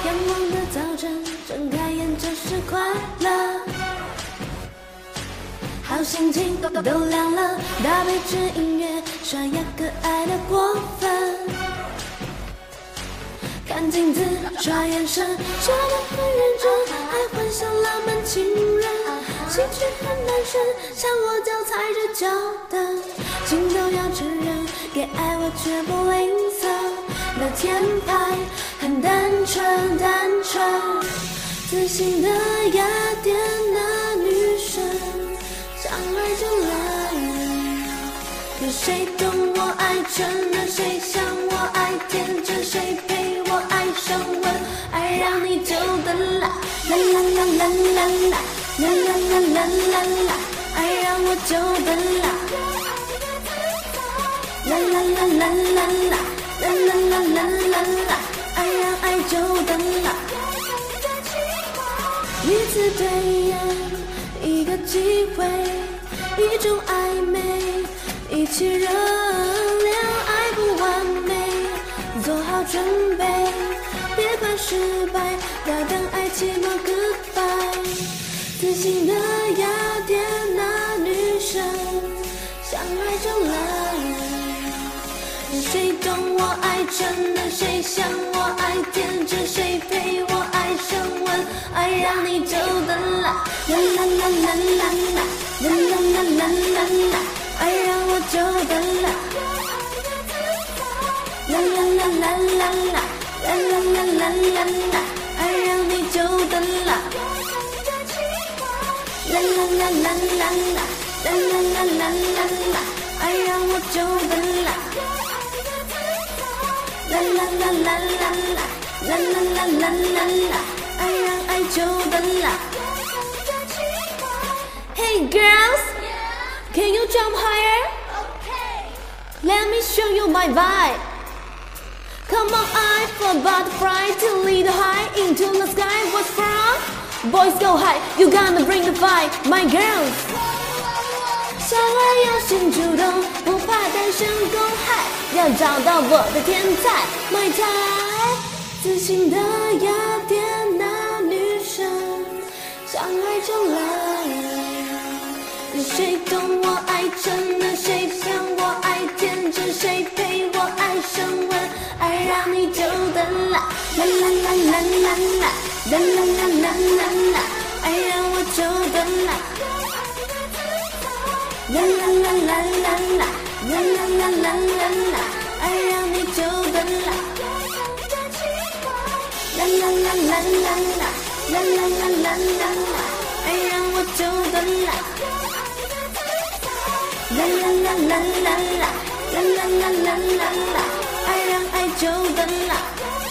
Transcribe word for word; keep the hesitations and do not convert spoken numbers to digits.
阳光的早晨，睁开眼就是快乐，好心情都亮了，搭配着音乐，刷牙可爱的过分。看镜子，刷眼神，笑得很认真，还幻想浪漫情人，兴趣很单纯，像我脚踩着脚蹬，心都要承认，给爱我却不吝啬，那天派很单纯单纯，自信的雅典娜女神，相爱就来，有谁懂我爱真的，谁像我爱天真，谁陪我爱上吻，爱让你久等啦，啦啦啦啦啦啦，啦啦啦啦啦啦，爱让我久等啦，啦啦啦啦啦啦，啦啦啦啦啦啦，爱让爱久等啦，一次对眼，一个机会，一种暧昧，一起热恋，爱不完美，做好准备，别怕失败，要等爱情的 goodbye， 自信的雅典娜女神，相爱就来，有谁懂我爱真的，谁像我爱天真，谁陪我爱升温，爱让你久等啦，啦啦啦啦啦啦，啦啦啦啦啦啦，爱让我久等啦，啦啦啦啦啦啦，啦啦啦啦啦啦，爱让你久等啦，啦啦啦啦啦啦，啦啦啦啦啦啦，爱让我久等啦，啦啦啦啦啦啦，啦啦啦啦啦啦，爱让爱久等啦。Hey girls, can you jump higher? Okay. Let me show you my vibe. Come on, I for butterfly to lead high into the sky. What's wrong? Boys go high, you gonna bring the fight, my girls. 相爱要先主动，不怕单身公害，要找到我的天才 ，my type。自信的雅典娜女神，相爱就来。有谁懂我爱真的，谁像我爱天真，谁陪我爱升温，爱让你久等啦，啦啦啦啦啦啦，啦啦啦啦啦啦，爱让我久等啦，啦啦啦啦啦啦，啦啦啦啦啦啦，爱让你久等啦，啦啦啦啦啦啦，啦啦啦啦啦啦，爱让我久等啦。啦啦啦啦啦啦，啦啦啦啦啦啦，爱让爱久等啦。